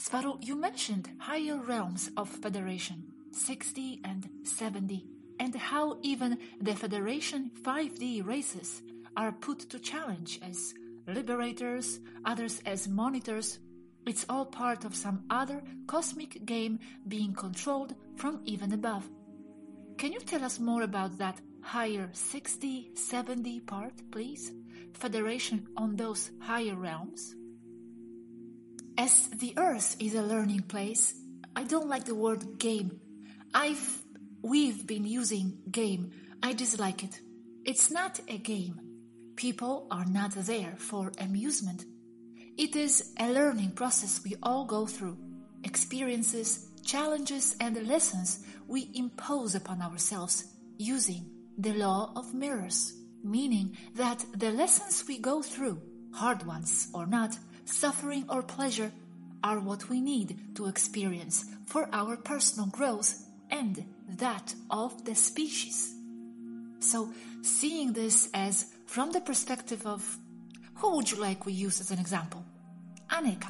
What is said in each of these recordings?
Svaro, you mentioned higher realms of Federation, 60 and 70, and how even the Federation 5D races are put to challenge as liberators, others as monitors. It's all part of some other cosmic game being controlled from even above. Can you tell us more about that higher 60, 70 part, please? Federation on those higher realms? As the Earth is a learning place, I don't like the word game. We've been using game. I dislike it. It's not a game. People are not there for amusement. It is a learning process we all go through. Experiences, challenges, and lessons we impose upon ourselves using the law of mirrors, meaning that the lessons we go through, hard ones or not, suffering or pleasure, are what we need to experience for our personal growth and that of the species. So, seeing this as from the perspective of, who would you like we use as an example? Aneka.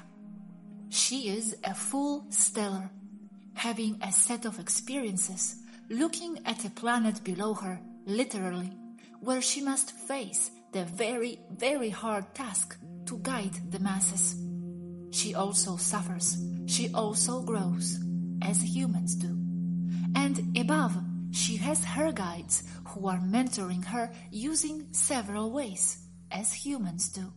She is a full stellar, having a set of experiences, looking at a planet below her, literally, where she must face the very, very hard task to guide the masses. She also suffers, she also grows, as humans do. And above, she has her guides who are mentoring her using several ways, as humans do.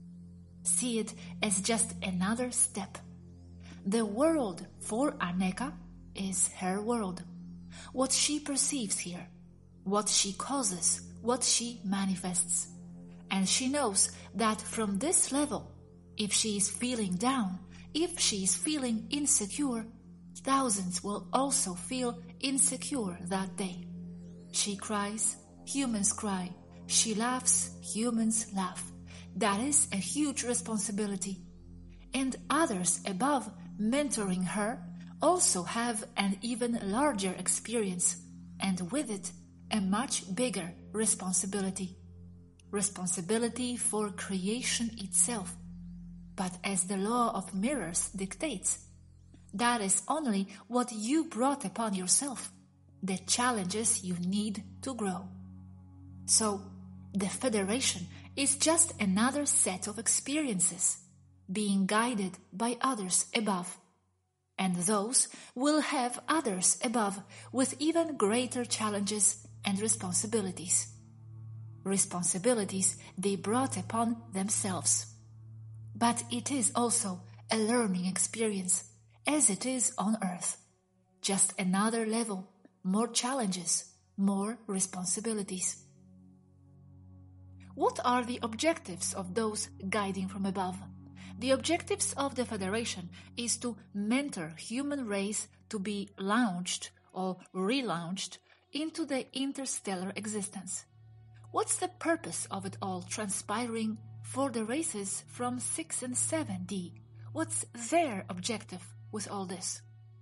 See it as just another step. The world for Aneka is her world. What she perceives here, what she causes, what she manifests. And she knows that from this level, if she is feeling down, if she is feeling insecure, thousands will also feel insecure that day. She cries, humans cry. She laughs, humans laugh. That is a huge responsibility. And others above mentoring her also have an even larger experience, and with it, a much bigger responsibility. Responsibility for creation itself. But as the law of mirrors dictates, that is only what you brought upon yourself, the challenges you need to grow. So, the Federation is just another set of experiences, being guided by others above. And those will have others above with even greater challenges and responsibilities. Responsibilities they brought upon themselves. But it is also a learning experience, as it is on Earth. Just another level, more challenges, more responsibilities. What are the objectives of those guiding from above? The objectives of the Federation is to mentor human race to be launched or relaunched into the interstellar existence. What's the purpose of it all transpiring for the races from 6 and 7D? What's their objective with all this?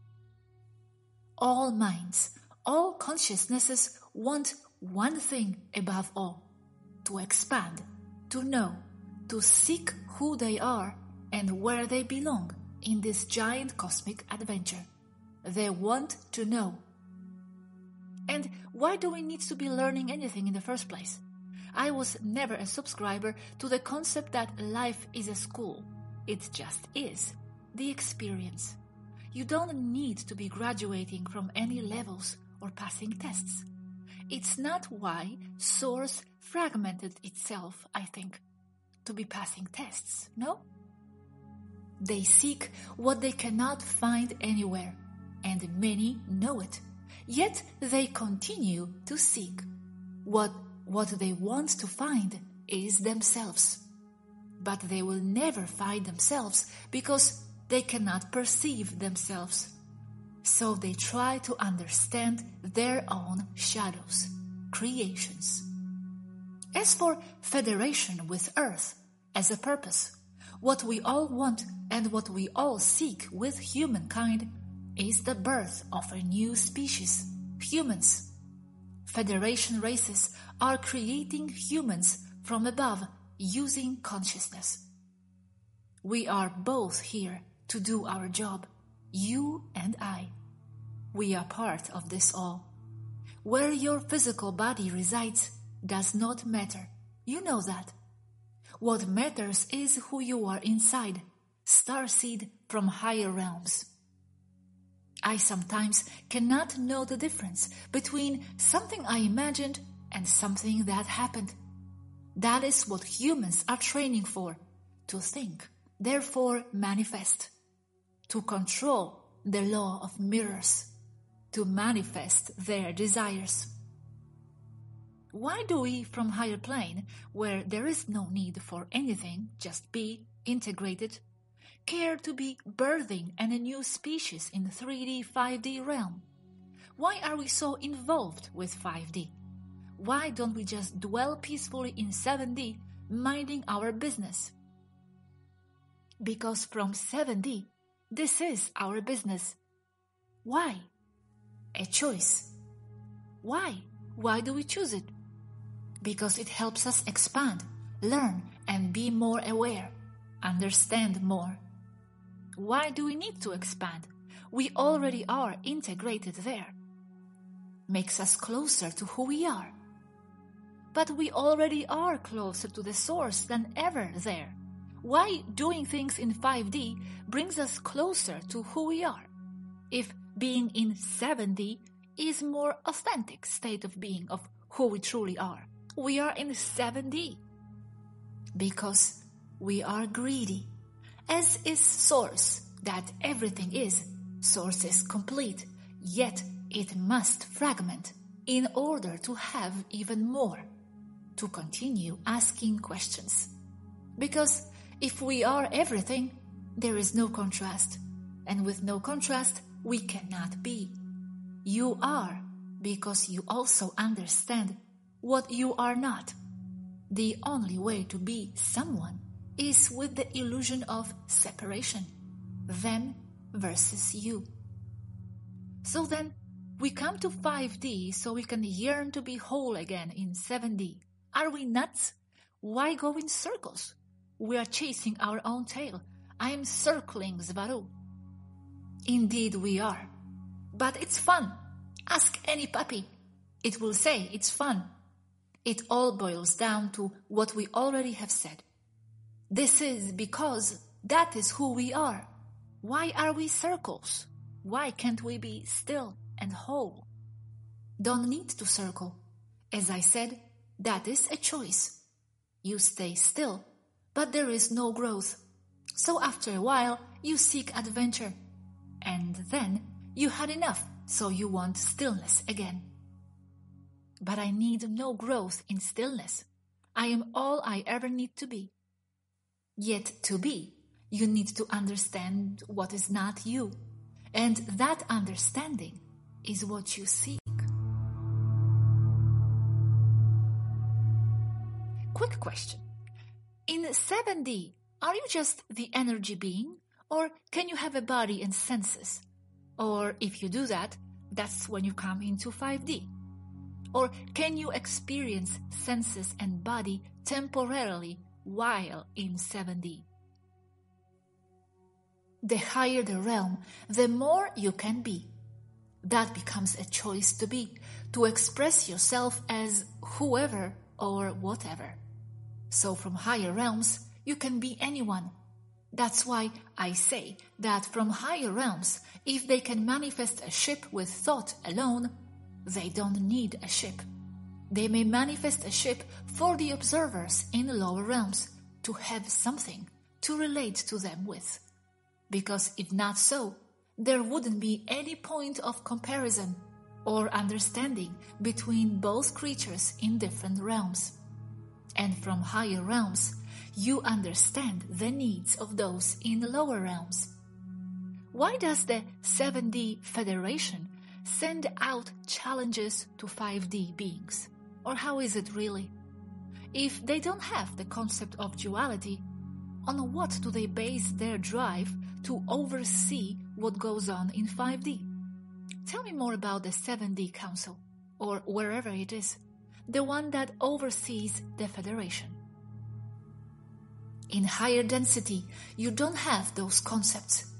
All minds, all consciousnesses want one thing above all: to expand, to know, to seek who they are and where they belong in this giant cosmic adventure. They want to know. And why do we need to be learning anything in the first place? I was never a subscriber to the concept that life is a school. It just is. The experience. You don't need to be graduating from any levels or passing tests. It's not why Source fragmented itself, I think, to be passing tests, no? They seek what they cannot find anywhere, and many know it. Yet they continue to seek. What they want to find is themselves. But they will never find themselves because they cannot perceive themselves. So they try to understand their own shadows, creations. As for Federation with Earth as a purpose, what we all want and what we all seek with humankind is the birth of a new species, humans. Federation races are creating humans from above using consciousness. We are both here to do our job, you and I. We are part of this all. Where your physical body resides does not matter. You know that. What matters is who you are inside, starseed from higher realms. I sometimes cannot know the difference between something I imagined and something that happened. That is what humans are training for, to think, therefore manifest, to control the law of mirrors, to manifest their desires. Why do we from higher plane, where there is no need for anything, just be integrated, care to be birthing a new species in 3D, 5D realm? Why are we so involved with 5D? Why don't we just dwell peacefully in 7D, minding our business? Because from 7D, this is our business. Why? A choice. Why? Why do we choose it? Because it helps us expand, learn, and be more aware, understand more. Why do we need to expand? We already are integrated there. Makes us closer to who we are. But we already are closer to the source than ever there. Why doing things in 5D brings us closer to who we are, if being in 7D is more authentic state of being of who we truly are? We are in 7D because we are greedy, as is source, that everything is. Source is complete, yet it must fragment in order to have even more, to continue asking questions. Because if we are everything, there is no contrast, and with no contrast, we cannot be. You are, because you also understand what you are not. The only way to be someone is with the illusion of separation, them versus you. So then, we come to 5D so we can yearn to be whole again in 7D. Are we nuts? Why go in circles? We are chasing our own tail. I am circling Svaru. Indeed we are. But it's fun. Ask any puppy. It will say it's fun. It all boils down to what we already have said. This is because that is who we are. Why are we circles? Why can't we be still and whole? Don't need to circle. As I said, that is a choice. You stay still, but there is no growth. So after a while, you seek adventure. And then you had enough, so you want stillness again. But I need no growth in stillness. I am all I ever need to be. Yet to be, you need to understand what is not you. And that understanding is what you seek. Quick question. In 7D, are you just the energy being? Or can you have a body and senses? Or if you do that, that's when you come into 5D. Or can you experience senses and body temporarily while in 7D? The higher the realm, the more you can be. That becomes a choice to be, to express yourself as whoever or whatever. So from higher realms, you can be anyone. That's why I say that from higher realms, if they can manifest a ship with thought alone, they don't need a ship. They may manifest a ship for the observers in the lower realms to have something to relate to them with. Because if not so, there wouldn't be any point of comparison or understanding between both creatures in different realms. And from higher realms, you understand the needs of those in the lower realms. Why does the 7D Federation send out challenges to 5D beings? Or how is it really? If they don't have the concept of duality, on what do they base their drive to oversee what goes on in 5D? Tell me more about the 7D Council, or wherever it is, the one that oversees the Federation. In higher density, you don't have those concepts.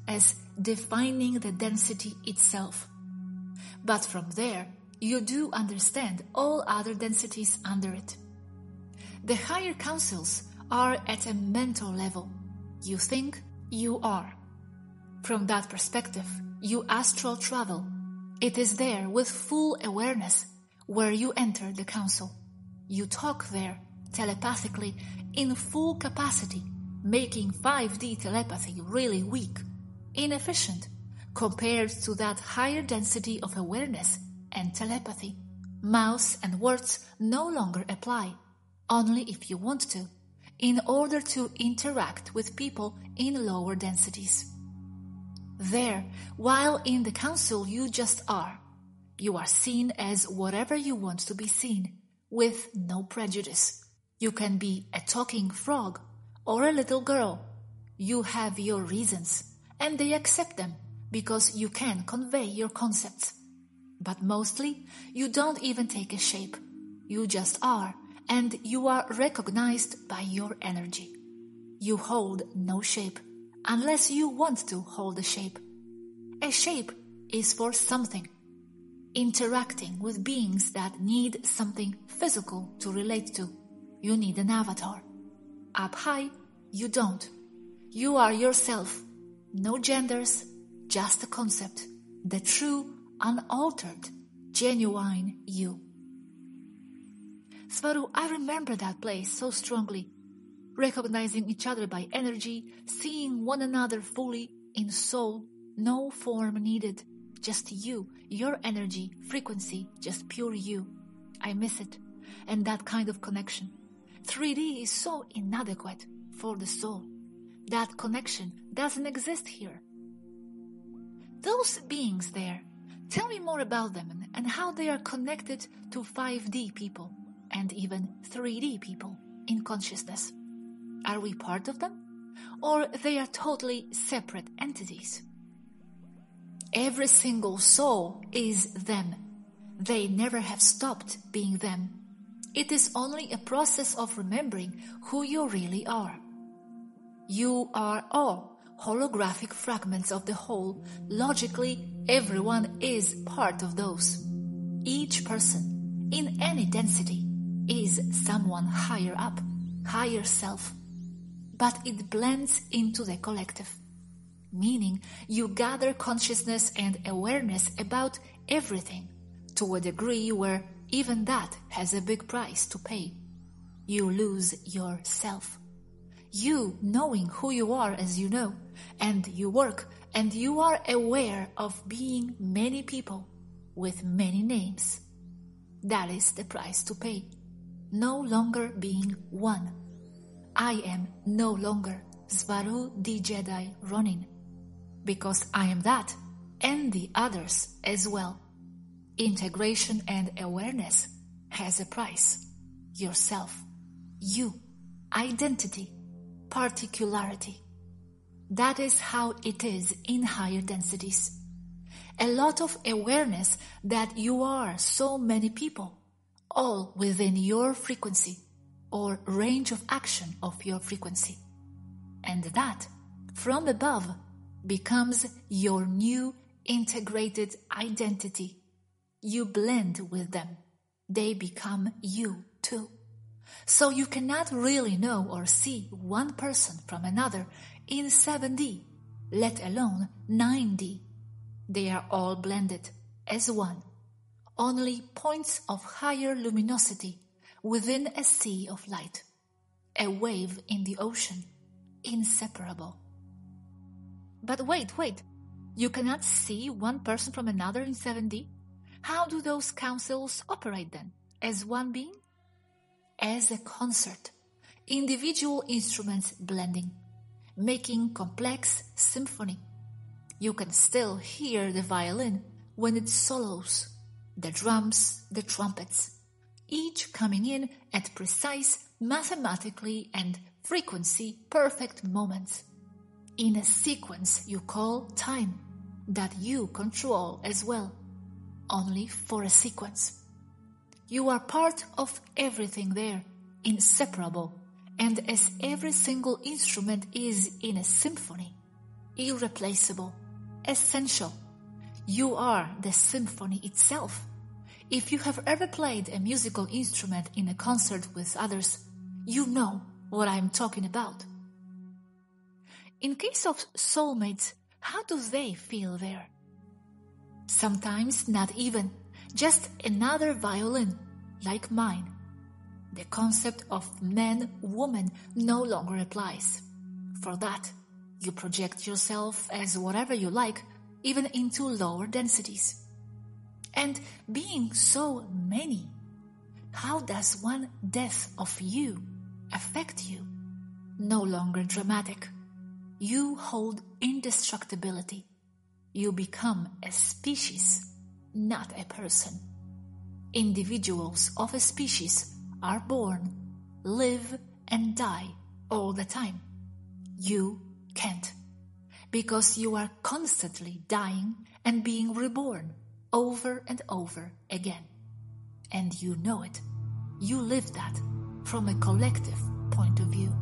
as defining the density itself. But from there, you do understand all other densities under it. The higher councils are at a mental level. You think, you are. From that perspective, you astral travel. It is there with full awareness where you enter the council. You talk there telepathically in full capacity, making 5D telepathy really weak, inefficient, compared to that higher density of awareness and telepathy. Mouths and words no longer apply, only if you want to, in order to interact with people in lower densities. There, while in the council you just are. You are seen as whatever you want to be seen, with no prejudice. You can be a talking frog or a little girl. You have your reasons, and they accept them because you can convey your concepts. But mostly, you don't even take a shape. You just are, and you are recognized by your energy. You hold no shape, unless you want to hold a shape. A shape is for something. Interacting with beings that need something physical to relate to. You need an avatar. Up high, you don't. You are yourself. No genders, just a concept. The true, unaltered, genuine you. Svaru, I remember that place so strongly. Recognizing each other by energy, seeing one another fully in soul, no form needed. Just you, your energy, frequency, just pure you. I miss it. And that kind of connection. 3D is so inadequate for the soul. That connection doesn't exist here. Those beings there, tell me more about them and how they are connected to 5D people and even 3D people in consciousness. Are we part of them? Or they are totally separate entities? Every single soul is them. They never have stopped being them. It is only a process of remembering who you really are. You are all holographic fragments of the whole. Logically, everyone is part of those. Each person, in any density, is someone higher up, higher self. But it blends into the collective. Meaning, you gather consciousness and awareness about everything to a degree where even that has a big price to pay. You lose yourself. You knowing who you are as you know, and you work, and you are aware of being many people with many names. That is the price to pay. No longer being one. I am no longer Svaru the Jedi Ronin. Because I am that, and the others as well. Integration and awareness has a price. Yourself, you, identity, particularity. That is how it is in higher densities. A lot of awareness that you are so many people, all within your frequency or range of action of your frequency. And that, from above, becomes your new integrated identity. You blend with them. They become you too. So you cannot really know or see one person from another in 7D, let alone 9D. They are all blended as one. Only points of higher luminosity within a sea of light. A wave in the ocean, inseparable. But wait. You cannot see one person from another in 7D? How do those councils operate then? As one being? As a concert. Individual instruments blending. Making complex symphony. You can still hear the violin when it solos. The drums, the trumpets. Each coming in at precise, mathematically and frequency perfect moments. In a sequence you call time, that you control as well, only for a sequence. You are part of everything there, inseparable, and as every single instrument is in a symphony, irreplaceable, essential. You are the symphony itself. If you have ever played a musical instrument in a concert with others, you know what I am talking about. In case of soulmates, how do they feel there? Sometimes not even, just another violin, like mine. The concept of man-woman no longer applies. For that, you project yourself as whatever you like, even into lower densities. And being so many, how does one death of you affect you? No longer dramatic. You hold indestructibility. You become a species, not a person. Individuals of a species are born, live and die all the time. You can't, because you are constantly dying and being reborn over and over again. And you know it. You live that from a collective point of view.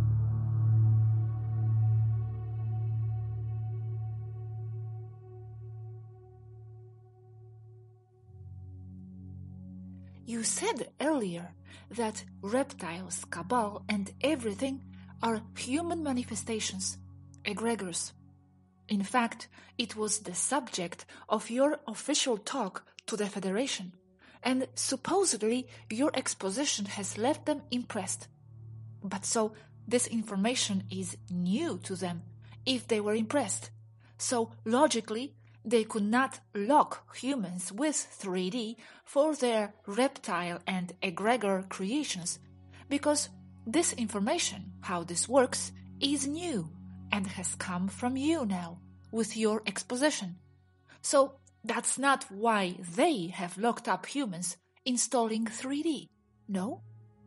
You said earlier that reptiles, cabal, and everything are human manifestations, egregors. In fact, it was the subject of your official talk to the Federation, and supposedly your exposition has left them impressed. But so this information is new to them, if they were impressed. So logically, they could not lock humans with 3D for their reptile and egregor creations, because this information, how this works, is new and has come from you now with your exposition. So that's not why they have locked up humans installing 3D, no?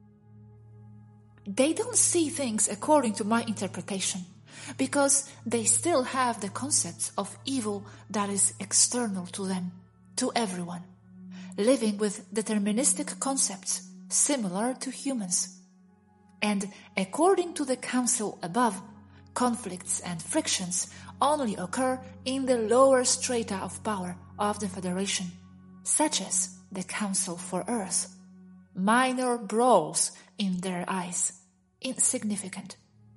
They don't see things according to my interpretation, because they still have the concepts of evil that is external to them, to everyone, living with deterministic concepts similar to humans. And according to the council above, conflicts and frictions only occur in the lower strata of power of the Federation, such as the Council for Earth. Minor brawls in their eyes, insignificant.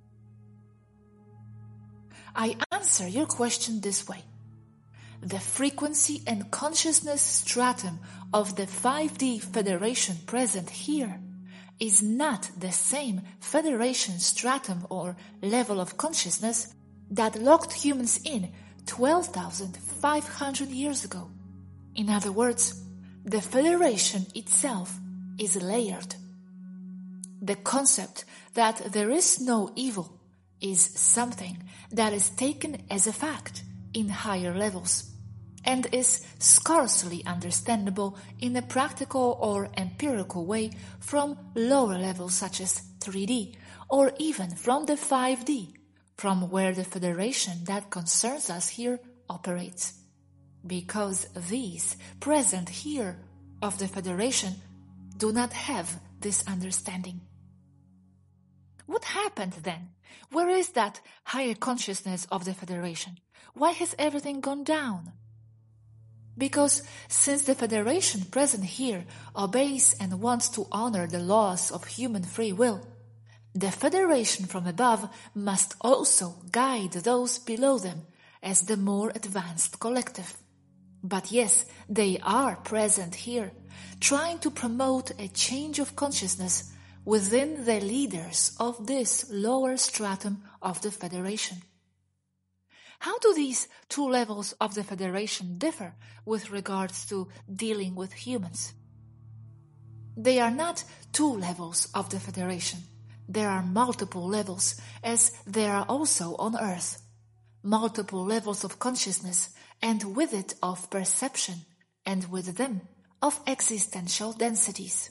I answer your question this way. The frequency and consciousness stratum of the 5D Federation present here is not the same Federation stratum or level of consciousness that locked humans in 12,500 years ago. In other words, the Federation itself is layered. The concept that there is no evil is something that is taken as a fact in higher levels and is scarcely understandable in a practical or empirical way from lower levels such as 3D or even from the 5D, from where the Federation that concerns us here operates. Because these present here of the Federation do not have this understanding. What happened then? Where is that higher consciousness of the Federation? Why has everything gone down? Because since the Federation present here obeys and wants to honor the laws of human free will, the Federation from above must also guide those below them as the more advanced collective. But yes, they are present here, trying to promote a change of consciousness within the leaders of this lower stratum of the Federation. How do these two levels of the Federation differ with regards to dealing with humans? They are not two levels of the Federation. There are multiple levels, as there are also on Earth. Multiple levels of consciousness, and with it of perception, and with them of existential densities.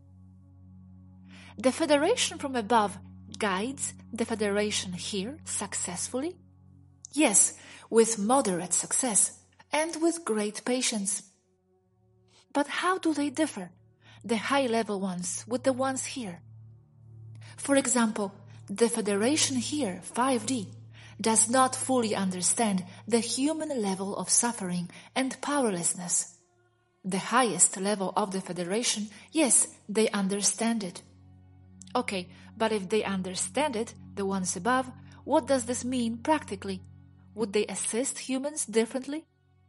The Federation from above guides the Federation here successfully? Yes, with moderate success and with great patience. But how do they differ, the high-level ones with the ones here? For example, the Federation here, 5D, does not fully understand the human level of suffering and powerlessness. The highest level of the Federation, yes, they understand it. Okay, but if they understand it, the ones above, what does this mean practically? Would they assist humans differently?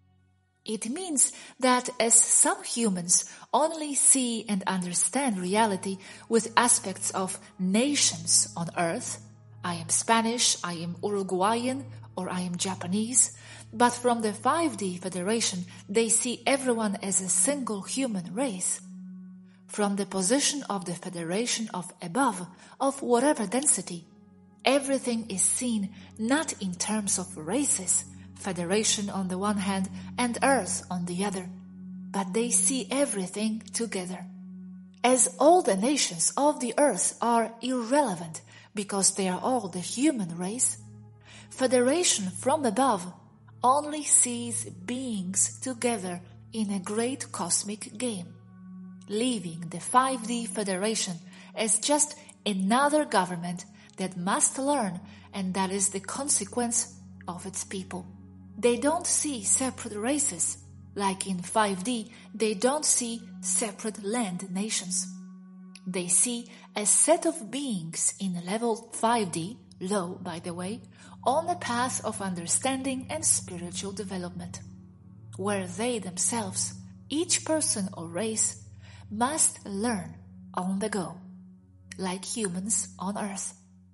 It means that as some humans only see and understand reality with aspects of nations on Earth, I am Spanish, I am Uruguayan, or I am Japanese, but from the 5D Federation they see everyone as a single human race. From the position of the Federation of above, of whatever density, everything is seen not in terms of races, Federation on the one hand and Earth on the other, but they see everything together. As all the nations of the Earth are irrelevant because they are all the human race, Federation from above only sees beings together in a great cosmic game, leaving the 5D Federation as just another government that must learn, and that is the consequence of its people. They don't see separate races. Like in 5D, they don't see separate land nations. They see a set of beings in level 5D, low by the way, on a path of understanding and spiritual development, where they themselves, each person or race, must learn on the go, like humans on Earth.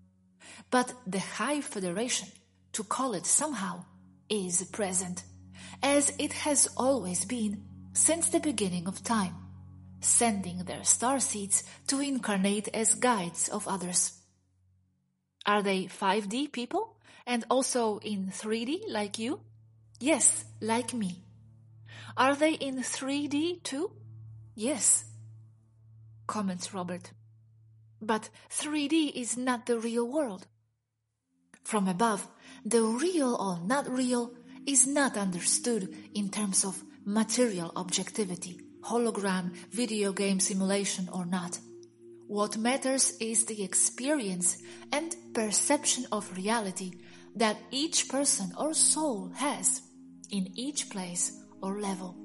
But the High Federation, to call it somehow, is present, as it has always been since the beginning of time, sending their starseeds to incarnate as guides of others. Are they 5D people and also in 3D like you? Yes, like me. Are they in 3D too? Yes. Comments Robert. But 3D is not the real world. From above, the real or not real is not understood in terms of material objectivity, hologram, video game simulation or not. What matters is the experience and perception of reality that each person or soul has in each place or level.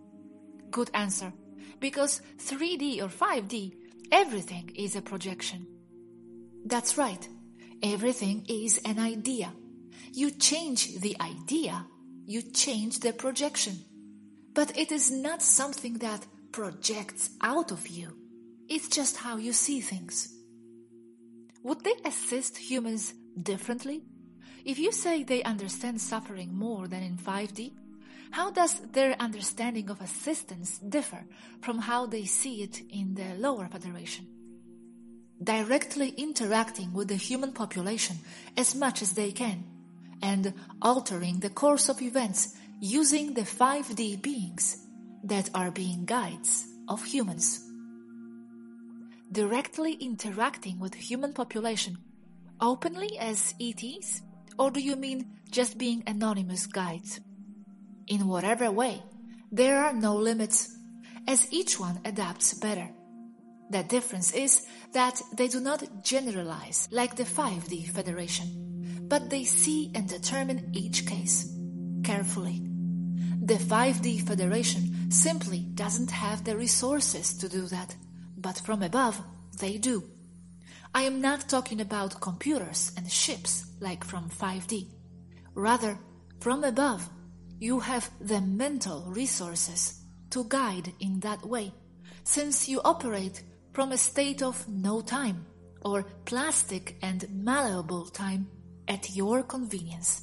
Good answer, because 3D or 5D, everything is a projection. That's right, everything is an idea. You change the idea, you change the projection. But it is not something that projects out of you. It's just how you see things. Would they assist humans differently? If you say they understand suffering more than in 5D, how does their understanding of assistance differ from how they see it in the lower Federation? Directly interacting with the human population as much as they can, and altering the course of events using the 5D beings that are being guides of humans. Directly interacting with human population openly as ETs, or do you mean just being anonymous guides? In whatever way, there are no limits, as each one adapts better. The difference is that they do not generalize like the 5D Federation, but they see and determine each case carefully. The 5D Federation simply doesn't have the resources to do that, but from above they do. I am not talking about computers and ships like from 5D. Rather, from above, you have the mental resources to guide in that way, since you operate from a state of no time or plastic and malleable time at your convenience.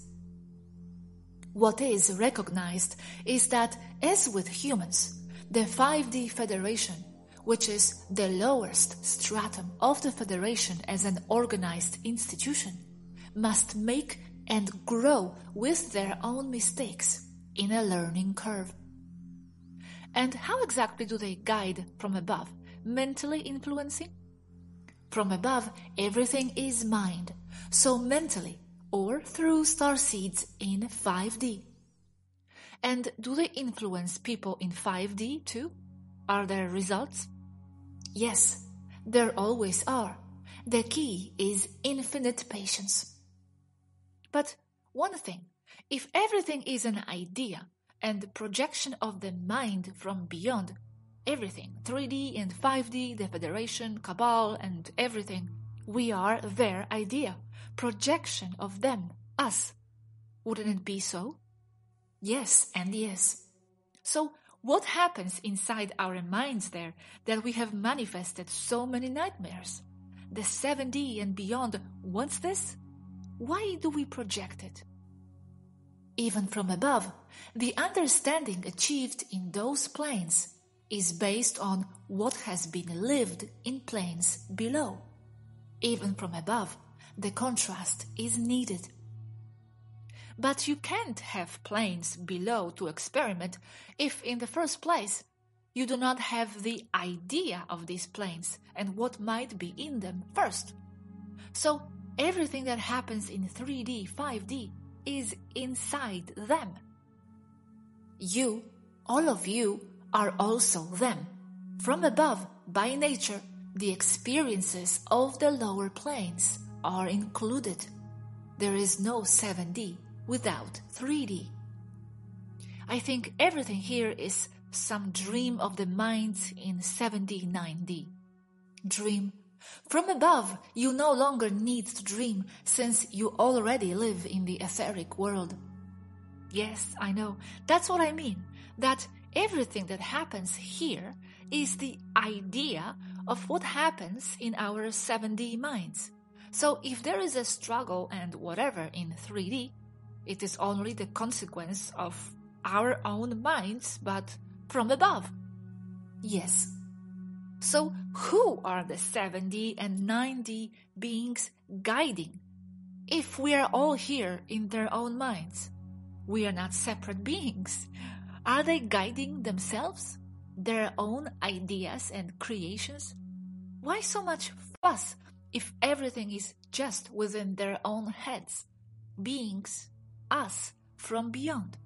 What is recognized is that, as with humans, the 5D Federation, which is the lowest stratum of the Federation as an organized institution, must make and grow with their own mistakes in a learning curve. And how exactly do they guide from above, mentally influencing? From above, everything is mind, so mentally, or through starseeds in 5D. And do they influence people in 5D too? Are there results? Yes, there always are. The key is infinite patience. But one thing, if everything is an idea and the projection of the mind from beyond, everything, 3D and 5D, the Federation, Cabal, and everything, we are their idea, projection of them, us. Wouldn't it be so? Yes and yes. So what happens inside our minds there that we have manifested so many nightmares? The 7D and beyond wants this? Why do we project it? Even from above, the understanding achieved in those planes is based on what has been lived in planes below. Even from above, the contrast is needed. But you can't have planes below to experiment if, in the first place, you do not have the idea of these planes and what might be in them first. So everything that happens in 3D, 5D is inside them. You, all of you, are also them. From above, by nature, the experiences of the lower planes are included. There is no 7D without 3D. I think everything here is some dream of the mind in 7D, 9D. Dream. From above, you no longer need to dream since you already live in the etheric world. Yes, I know. That's what I mean. That everything that happens here is the idea of what happens in our 7D minds. So if there is a struggle and whatever in 3D, it is only the consequence of our own minds, but from above. Yes. So who are the 7D and 9D beings guiding? If we are all here in their own minds, we are not separate beings. Are they guiding themselves? Their own ideas and creations? Why so much fuss if everything is just within their own heads? Beings, us, from beyond.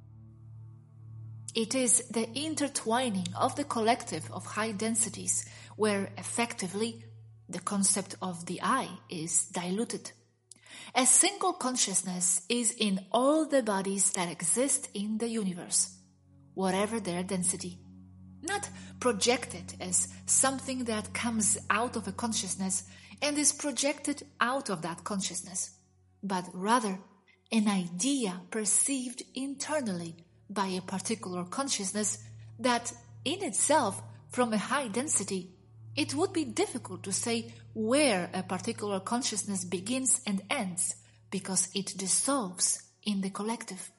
It is the intertwining of the collective of high densities where effectively the concept of the I is diluted. A single consciousness is in all the bodies that exist in the universe, whatever their density. Not projected as something that comes out of a consciousness and is projected out of that consciousness, but rather an idea perceived internally by a particular consciousness that in itself, from a high density, it would be difficult to say where a particular consciousness begins and ends because it dissolves in the collective.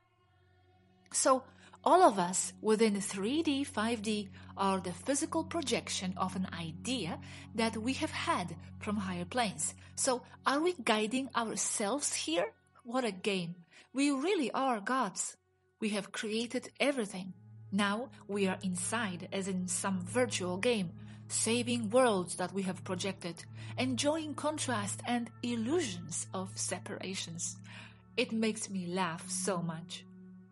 So, all of us within 3D, 5D are the physical projection of an idea that we have had from higher planes. So, are we guiding ourselves here? What a game. We really are gods. We have created everything. Now we are inside, as in some virtual game, saving worlds that we have projected, enjoying contrast and illusions of separations. It makes me laugh so much.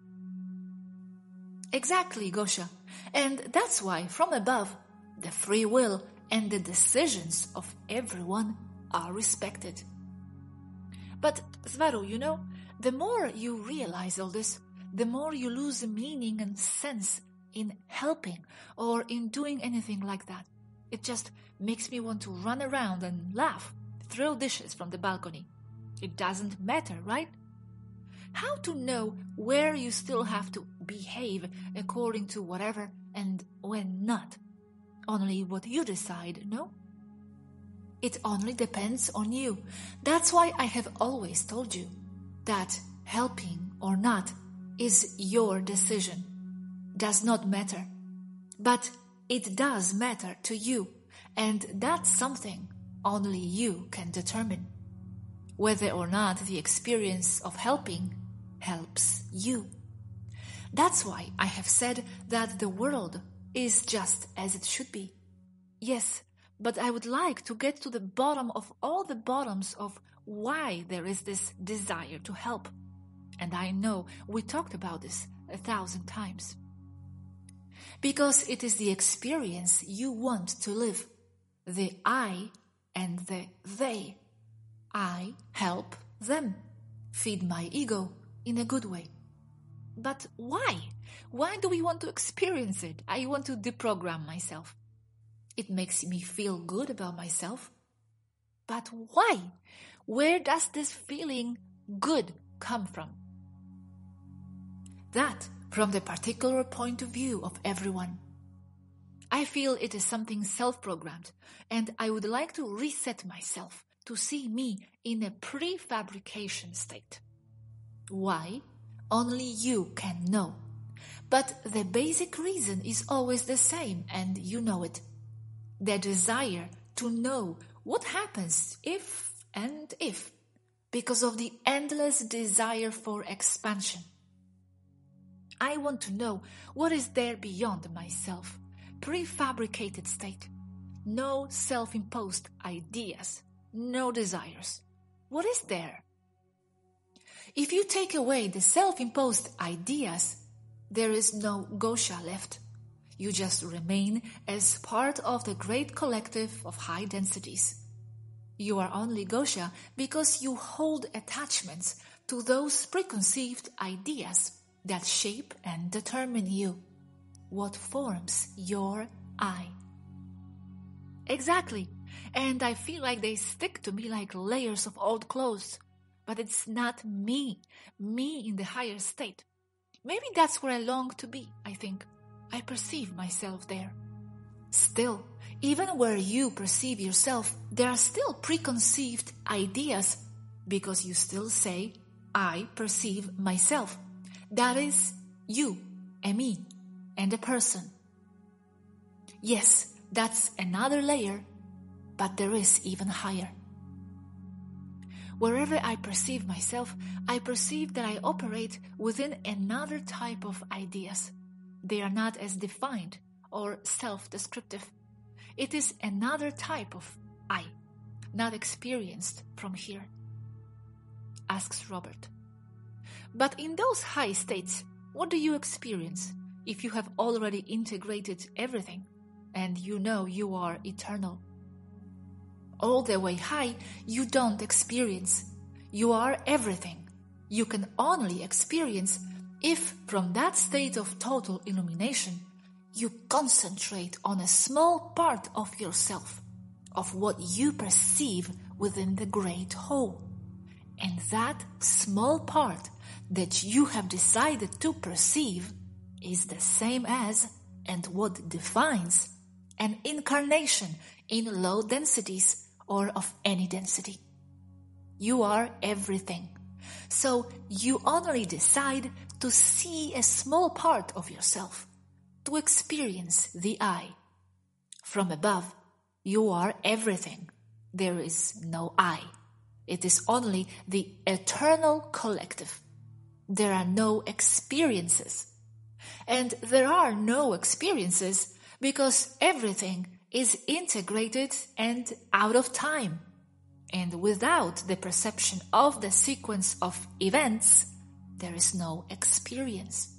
Exactly, Gosha. And that's why, from above, the free will and the decisions of everyone are respected. But, Svaru, you know, the more you realize all this, the more you lose meaning and sense in helping or in doing anything like that. It just makes me want to run around and laugh, throw dishes from the balcony. It doesn't matter, right? How to know where you still have to behave according to whatever and when not? Only what you decide, no? It only depends on you. That's why I have always told you that helping or not is your decision. Does not matter. But it does matter to you, and that's something only you can determine. Whether or not the experience of helping helps you. That's why I have said that the world is just as it should be. Yes, but I would like to get to the bottom of all the bottoms of why there is this desire to help. And I know we talked about this 1,000 times. Because it is the experience you want to live. The I and the they. I help them. feed my ego in a good way. But why? Why do we want to experience it? I want to deprogram myself. It makes me feel good about myself. But why? Where does this feeling good come from? That from the particular point of view of everyone. I feel it is something self-programmed, and I would like to reset myself to see me in a prefabrication state. Why? Only you can know. But the basic reason is always the same, and you know it. The desire to know what happens if and if, because of the endless desire for expansion. I want to know what is there beyond myself, prefabricated state. No self-imposed ideas, no desires. What is there? If you take away the self-imposed ideas, there is no Gosha left. You just remain as part of the great collective of high densities. You are only Gosha because you hold attachments to those preconceived ideas that shape and determine you, what forms your I. Exactly, and I feel like they stick to me like layers of old clothes, but it's not me in the higher state. Maybe that's where I long to be, I think. I perceive myself there. Still, even where you perceive yourself, there are still preconceived ideas, because you still say, I perceive myself. That is you, a me, and a person. Yes, that's another layer, but there is even higher. Wherever I perceive myself, I perceive that I operate within another type of ideas. They are not as defined or self-descriptive. It is another type of I, not experienced from here. Asks Robert. But in those high states, what do you experience if you have already integrated everything and you know you are eternal? All the way high, you don't experience. You are everything. You can only experience if from that state of total illumination, you concentrate on a small part of yourself, of what you perceive within the great whole. And that small part that you have decided to perceive is the same as and what defines an incarnation in low densities or of any density. You are everything. So you only decide to see a small part of yourself, to experience the I. From above, you are everything. There is no I. It is only the eternal collective. There are no experiences. And there are no experiences because everything is integrated and out of time. And without the perception of the sequence of events, there is no experience.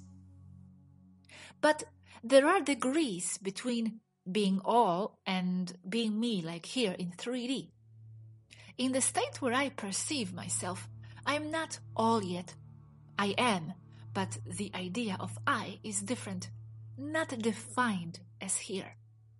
But there are degrees between being all and being me, like here in 3D. In the state where I perceive myself, I am not all yet. I am, but the idea of I is different, not defined as here.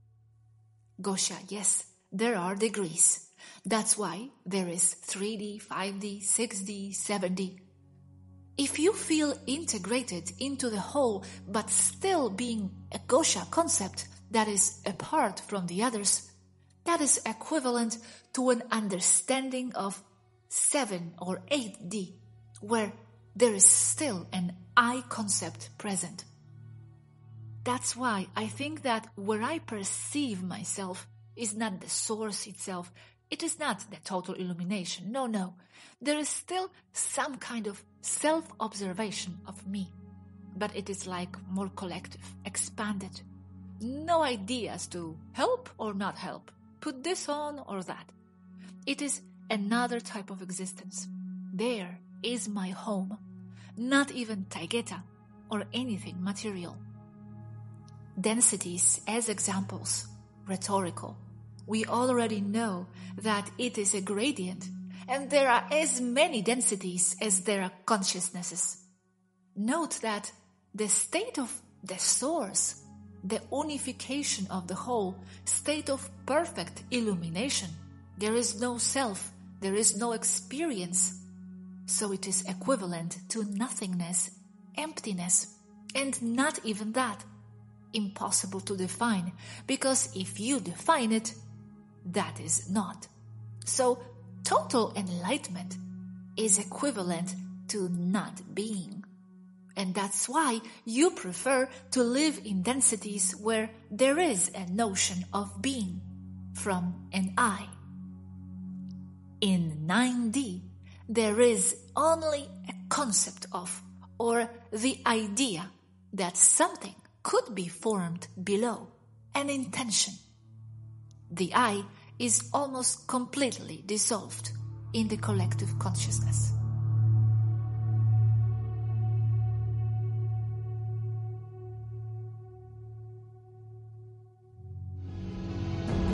Gosha, yes, there are degrees. That's why there is 3D, 5D, 6D, 7D. If you feel integrated into the whole, but still being a Gosha concept that is apart from the others, that is equivalent to an understanding of 7 or 8D, where there is still an I concept present. That's why I think that where I perceive myself is not the source itself. It is not the total illumination. No. There is still some kind of self-observation of me. But it is like more collective, expanded. No ideas to help or not help. Put this on or that. It is another type of existence. There is my home. Not even Taygeta or anything material. Densities as examples, rhetorical. We already know that it is a gradient, and there are as many densities as there are consciousnesses. Note that the state of the source, the unification of the whole, state of perfect illumination, there is no self, there is no experience, so it is equivalent to nothingness, emptiness, and not even that. Impossible to define, because if you define it, that is not. So total enlightenment is equivalent to not being. And that's why you prefer to live in densities where there is a notion of being, from an I. In 9D, there is only a concept of, or the idea that something could be formed below, an intention. The I is almost completely dissolved in the collective consciousness.